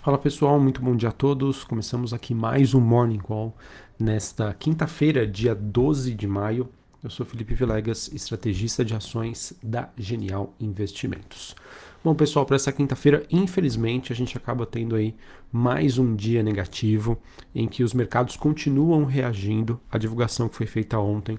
Fala pessoal, muito bom dia a todos. Começamos aqui mais um Morning Call nesta quinta-feira, dia 12 de maio. Eu sou Felipe Vilegas, estrategista de ações da Genial Investimentos. Bom pessoal, para essa quinta-feira, infelizmente, a gente acaba tendo aí mais um dia negativo em que os mercados continuam reagindo à divulgação que foi feita ontem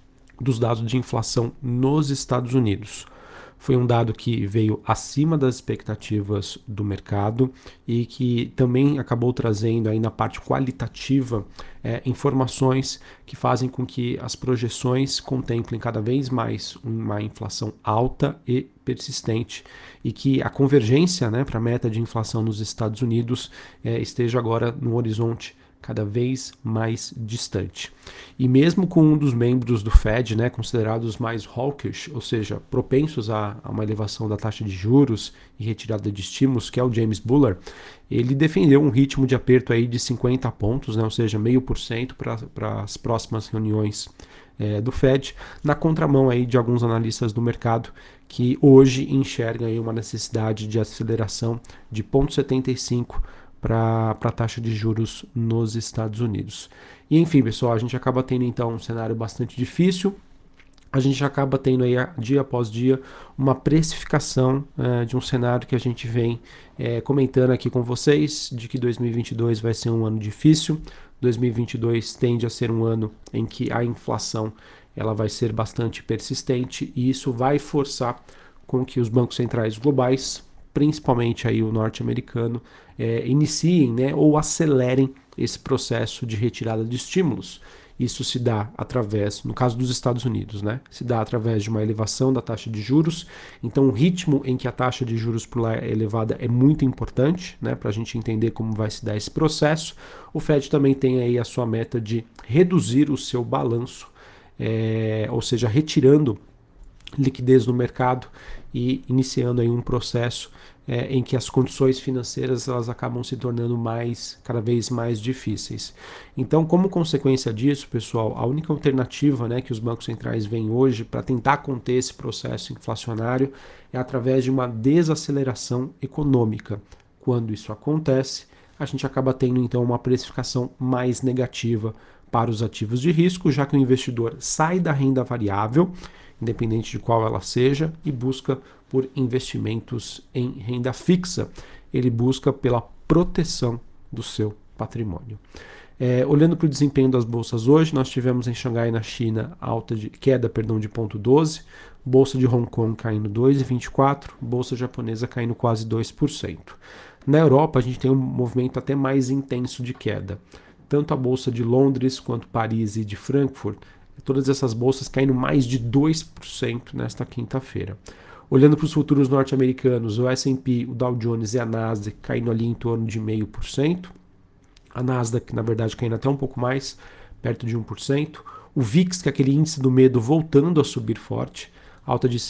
dos dados de inflação nos Estados Unidos. Foi um dado que veio acima das expectativas do mercado e que também acabou trazendo aí na parte qualitativa informações que fazem com que as projeções contemplem cada vez mais uma inflação alta e persistente e que a convergência, para a meta de inflação nos Estados Unidos esteja agora no horizonte cada vez mais distante. E mesmo com um dos membros do Fed, considerados mais hawkish, ou seja, propensos a uma elevação da taxa de juros e retirada de estímulos, que é o James Bullard, ele defendeu um ritmo de aperto aí de 50 pontos, ou seja, 0,5% para as próximas reuniões do Fed, na contramão aí de alguns analistas do mercado que hoje enxergam aí uma necessidade de aceleração de 0,75 para a taxa de juros nos Estados Unidos. E enfim, pessoal, a gente acaba tendo então um cenário bastante difícil. A gente acaba tendo aí dia após dia uma precificação de um cenário que a gente vem comentando aqui com vocês, de que 2022 vai ser um ano difícil. 2022 tende a ser um ano em que a inflação ela vai ser bastante persistente e isso vai forçar com que os bancos centrais globais, principalmente aí o norte-americano, iniciem ou acelerem esse processo de retirada de estímulos. Isso se dá através, no caso dos Estados Unidos, se dá através de uma elevação da taxa de juros. Então o ritmo em que a taxa de juros por lá é elevada é muito importante, para a gente entender como vai se dar esse processo. O Fed também tem aí a sua meta de reduzir o seu balanço, ou seja, retirando liquidez no mercado e iniciando aí um processo em que as condições financeiras elas acabam se tornando cada vez mais difíceis. Então, como consequência disso, pessoal, a única alternativa que os bancos centrais veem hoje para tentar conter esse processo inflacionário é através de uma desaceleração econômica. Quando isso acontece, a gente acaba tendo então uma precificação mais negativa para os ativos de risco, já que o investidor sai da renda variável, independente de qual ela seja, e busca por investimentos em renda fixa. Ele busca pela proteção do seu patrimônio. Olhando para o desempenho das bolsas hoje, nós tivemos em Xangai, na China, queda de 0,12%, bolsa de Hong Kong caindo 2,24%, bolsa japonesa caindo quase 2%. Na Europa, a gente tem um movimento até mais intenso de queda. Tanto a bolsa de Londres quanto Paris e de Frankfurt, todas essas bolsas caindo mais de 2% nesta quinta-feira. Olhando para os futuros norte-americanos, o S&P, o Dow Jones e a Nasdaq caindo ali em torno de 0,5%. A Nasdaq, na verdade, caindo até um pouco mais, perto de 1%. O VIX, que é aquele índice do medo, voltando a subir forte, alta de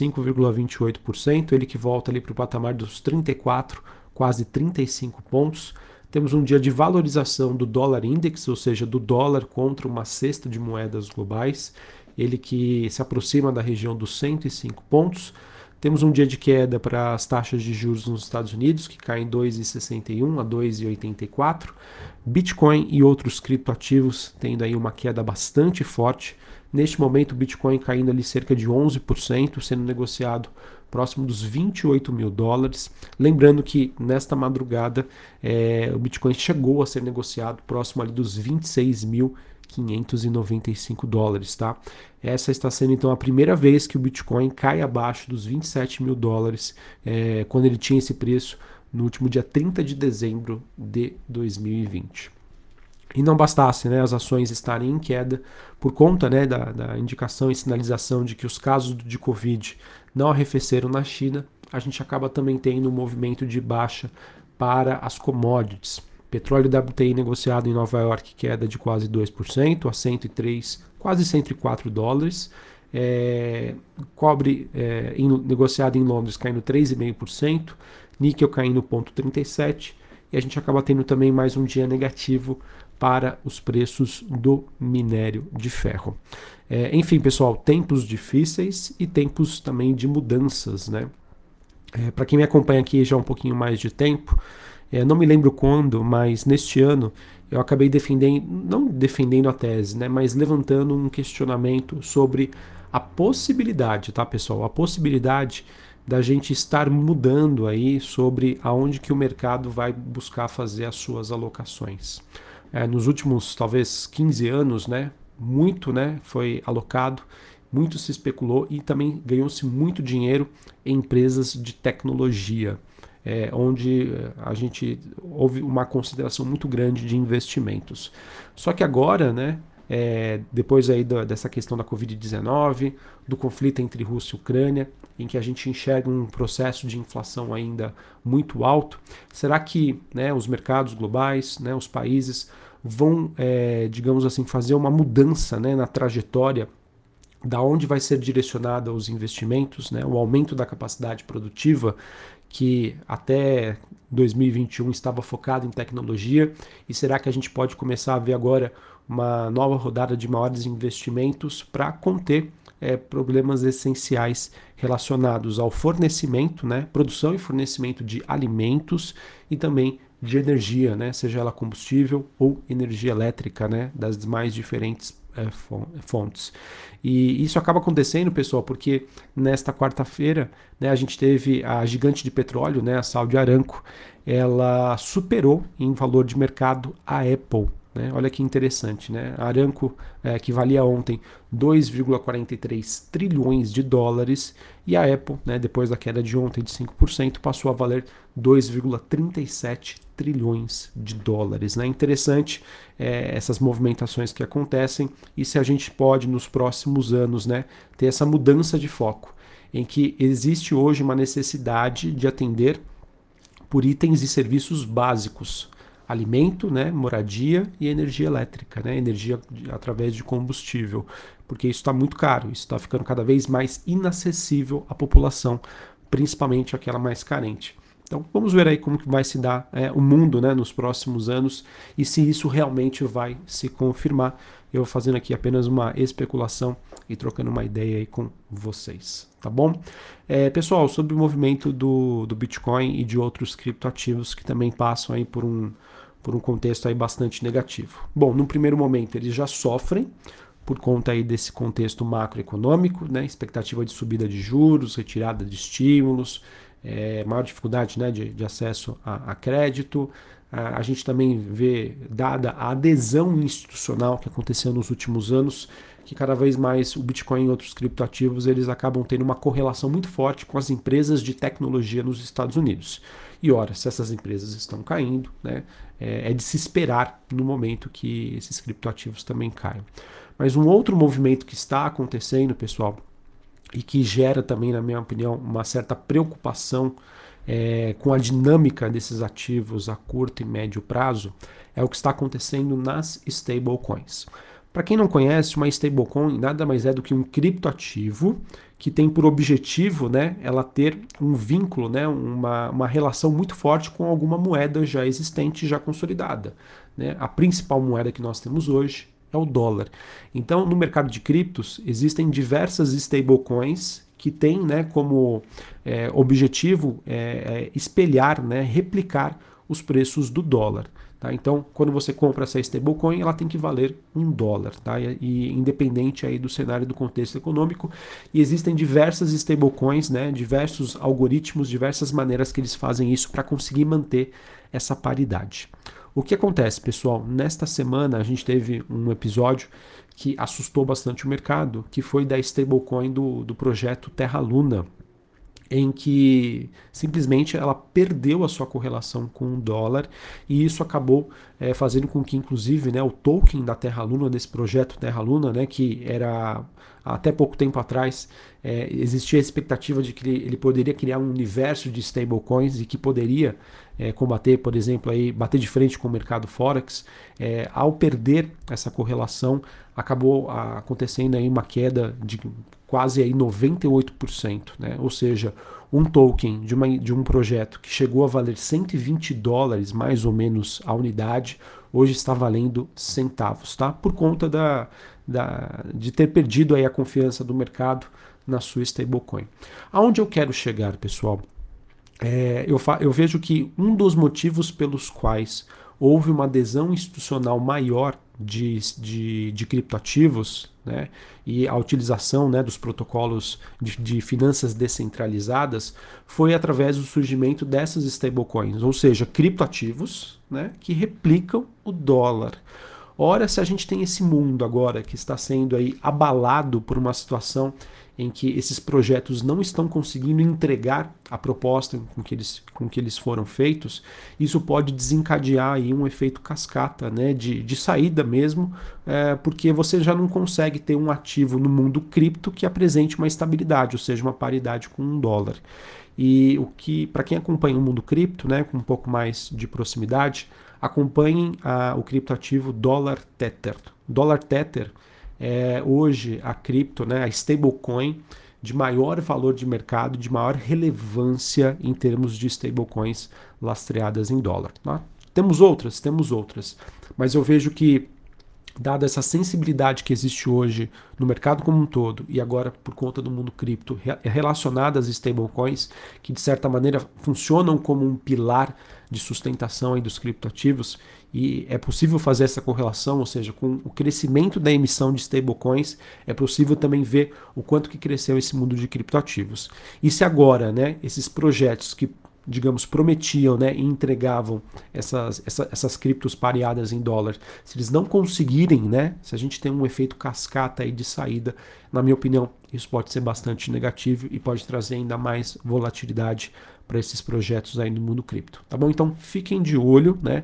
5,28%, ele que volta ali para o patamar dos 34, quase 35 pontos. Temos um dia de valorização do dólar index, ou seja, do dólar contra uma cesta de moedas globais, ele que se aproxima da região dos 105 pontos. Temos um dia de queda para as taxas de juros nos Estados Unidos, que caem 2,61 a 2,84. Bitcoin e outros criptoativos tendo aí uma queda bastante forte. Neste momento, o Bitcoin caindo ali cerca de 11%, sendo negociado próximo dos 28 mil dólares. Lembrando que nesta madrugada o Bitcoin chegou a ser negociado próximo ali dos 26.595 dólares, tá? Essa está sendo então a primeira vez que o Bitcoin cai abaixo dos 27 mil dólares, quando ele tinha esse preço no último dia 30 de dezembro de 2020. E não bastasse as ações estarem em queda por conta da indicação e sinalização de que os casos de Covid não arrefeceram na China, a gente acaba também tendo um movimento de baixa para as commodities. Petróleo WTI negociado em Nova York, queda de quase 2%, a 103, quase 104 dólares. Cobre negociado em Londres caindo 3,5%, níquel caindo 0,37%, e a gente acaba tendo também mais um dia negativo para os preços do minério de ferro. Enfim, pessoal, tempos difíceis e tempos também de mudanças, Para quem me acompanha aqui já há um pouquinho mais de tempo, Não me lembro quando, mas neste ano eu acabei defendendo, não defendendo a tese, né, mas levantando um questionamento sobre a possibilidade, tá, pessoal? A possibilidade da gente estar mudando aí sobre aonde que o mercado vai buscar fazer as suas alocações. Nos últimos, talvez, 15 anos, né, muito, né, foi alocado, muito se especulou e também ganhou-se muito dinheiro em empresas de tecnologia, onde a gente houve uma consideração muito grande de investimentos. Só que agora, né, depois aí dessa questão da Covid-19, do conflito entre Rússia e Ucrânia, em que a gente enxerga um processo de inflação ainda muito alto, será que, né, os mercados globais, né, os países vão, digamos assim, fazer uma mudança, né, na trajetória da onde vai ser direcionada os investimentos, né, o aumento da capacidade produtiva, que até 2021 estava focado em tecnologia, e será que a gente pode começar a ver agora uma nova rodada de maiores investimentos para conter problemas essenciais relacionados ao fornecimento, né, produção e fornecimento de alimentos e também de energia, né, seja ela combustível ou energia elétrica, né, das mais diferentes fontes. E isso acaba acontecendo, pessoal, porque nesta quarta-feira, né, a gente teve a gigante de petróleo, né, a Saudi Aramco, ela superou em valor de mercado a Apple. Né? Olha que interessante, né? A Aramco, que valia ontem 2,43 trilhões de dólares, e a Apple, né, depois da queda de ontem de 5%, passou a valer 2,37 trilhões de dólares. Né? Interessante essas movimentações que acontecem e se a gente pode, nos próximos anos, né, ter essa mudança de foco, em que existe hoje uma necessidade de atender por itens e serviços básicos, alimento, né, moradia e energia elétrica, né, energia através de combustível, porque isso está muito caro, isso está ficando cada vez mais inacessível à população, principalmente aquela mais carente. Então vamos ver aí como que vai se dar o mundo, né, nos próximos anos e se isso realmente vai se confirmar. Eu vou fazendo aqui apenas uma especulação e trocando uma ideia aí com vocês, tá bom? Pessoal, sobre o movimento do Bitcoin e de outros criptoativos que também passam aí por um contexto aí bastante negativo. Bom, no primeiro momento eles já sofrem por conta aí desse contexto macroeconômico, né, expectativa de subida de juros, retirada de estímulos, maior dificuldade, né, de acesso a crédito. A gente também vê, dada a adesão institucional que aconteceu nos últimos anos, que cada vez mais o Bitcoin e outros criptoativos eles acabam tendo uma correlação muito forte com as empresas de tecnologia nos Estados Unidos. E ora, se essas empresas estão caindo, né, é de se esperar no momento que esses criptoativos também caiam. Mas um outro movimento que está acontecendo, pessoal, e que gera também, na minha opinião, uma certa preocupação com a dinâmica desses ativos a curto e médio prazo, é o que está acontecendo nas stablecoins. Para quem não conhece, uma stablecoin nada mais é do que um criptoativo que tem por objetivo, né, ela ter um vínculo, né, uma relação muito forte com alguma moeda já existente, já consolidada. Né? A principal moeda que nós temos hoje é o dólar. Então, no mercado de criptos, existem diversas stablecoins que têm, né, como objetivo espelhar, né, replicar os preços do dólar. Tá? Então, quando você compra essa stablecoin, ela tem que valer $1. Tá? E independente aí do cenário e do contexto econômico, e existem diversas stablecoins, né, diversos algoritmos, diversas maneiras que eles fazem isso para conseguir manter essa paridade. O que acontece, pessoal? Nesta semana a gente teve um episódio que assustou bastante o mercado, que foi da stablecoin do projeto Terra Luna, em que simplesmente ela perdeu a sua correlação com o dólar e isso acabou fazendo com que, inclusive, né, o token da Terra Luna, desse projeto Terra Luna, né, que era até pouco tempo atrás, existia a expectativa de que ele poderia criar um universo de stablecoins e que poderia combater, por exemplo, aí, bater de frente com o mercado Forex. Ao perder essa correlação, acabou acontecendo aí uma queda de quase aí 98%, né? Ou seja, um token de um projeto que chegou a valer $120 mais ou menos a unidade, hoje está valendo centavos, tá? Por conta de ter perdido aí a confiança do mercado na sua stablecoin. Aonde eu quero chegar, pessoal? Eu vejo que um dos motivos pelos quais houve uma adesão institucional maior de criptoativos, né, e a utilização, né, dos protocolos de finanças descentralizadas foi através do surgimento dessas stablecoins, ou seja, criptoativos, né, que replicam o dólar. Ora, se a gente tem esse mundo agora que está sendo aí abalado por uma situação em que esses projetos não estão conseguindo entregar a proposta com que eles foram feitos, isso pode desencadear aí um efeito cascata, né, de saída mesmo, porque você já não consegue ter um ativo no mundo cripto que apresente uma estabilidade, ou seja, uma paridade com um dólar. E o que, para quem acompanha o mundo cripto, né, com um pouco mais de proximidade, acompanhem o criptoativo Dollar Tether. Dollar Tether é hoje a cripto, né, a stablecoin de maior valor de mercado, de maior relevância em termos de stablecoins lastreadas em dólar. Tá? Temos outras, mas eu vejo que, dada essa sensibilidade que existe hoje no mercado como um todo e agora por conta do mundo cripto relacionada às stablecoins, que de certa maneira funcionam como um pilar de sustentação aí dos criptoativos, e é possível fazer essa correlação, ou seja, com o crescimento da emissão de stablecoins, é possível também ver o quanto que cresceu esse mundo de criptoativos. E se agora, né, esses projetos que, digamos, prometiam, né, e entregavam essas criptos pareadas em dólar, se eles não conseguirem, né, se a gente tem um efeito cascata aí de saída, na minha opinião, isso pode ser bastante negativo e pode trazer ainda mais volatilidade para esses projetos aí no mundo cripto, tá bom? Então fiquem de olho, né,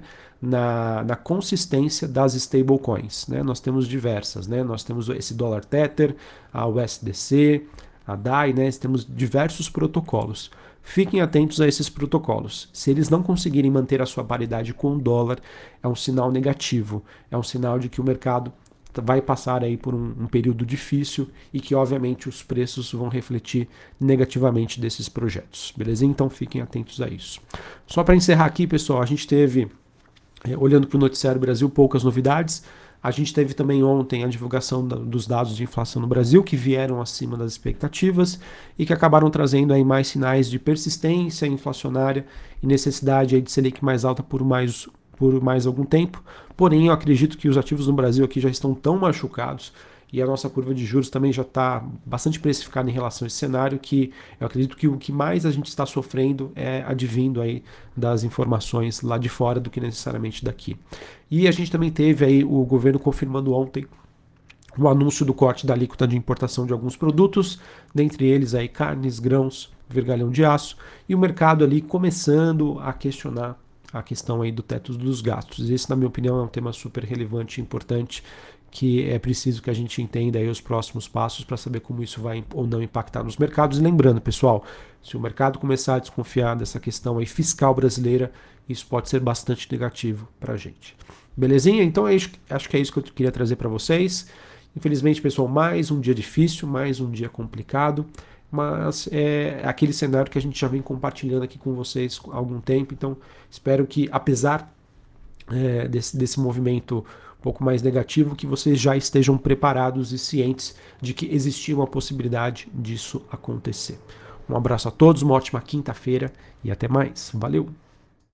na consistência das stablecoins, né? Nós temos diversas, né? Nós temos esse Dollar Tether, a USDC, a DAI, né? Temos diversos protocolos. Fiquem atentos a esses protocolos. Se eles não conseguirem manter a sua paridade com o dólar, é um sinal negativo, é um sinal de que o mercado vai passar aí por um período difícil e que obviamente os preços vão refletir negativamente desses projetos, beleza? Então fiquem atentos a isso. Só para encerrar aqui, pessoal, a gente teve, olhando para o Noticiário Brasil, poucas novidades. A gente teve também ontem a divulgação dos dados de inflação no Brasil, que vieram acima das expectativas e que acabaram trazendo aí mais sinais de persistência inflacionária e necessidade aí de Selic mais alta por mais algum tempo. Porém, eu acredito que os ativos no Brasil aqui já estão tão machucados e a nossa curva de juros também já está bastante precificada em relação a esse cenário, que eu acredito que o que mais a gente está sofrendo é advindo aí das informações lá de fora do que necessariamente daqui. E a gente também teve aí o governo confirmando ontem o anúncio do corte da alíquota de importação de alguns produtos, dentre eles aí carnes, grãos, vergalhão de aço, e o mercado ali começando a questionar a questão aí do teto dos gastos. Esse, na minha opinião, é um tema super relevante e importante, que é preciso que a gente entenda aí os próximos passos para saber como isso vai ou não impactar nos mercados. E lembrando, pessoal, se o mercado começar a desconfiar dessa questão aí fiscal brasileira, isso pode ser bastante negativo para a gente. Belezinha? Então acho que é isso que eu queria trazer para vocês. Infelizmente, pessoal, mais um dia difícil, mais um dia complicado, mas é aquele cenário que a gente já vem compartilhando aqui com vocês há algum tempo. Então espero que, apesar desse movimento um pouco mais negativo, que vocês já estejam preparados e cientes de que existia uma possibilidade disso acontecer. Um abraço a todos, uma ótima quinta-feira e até mais. Valeu!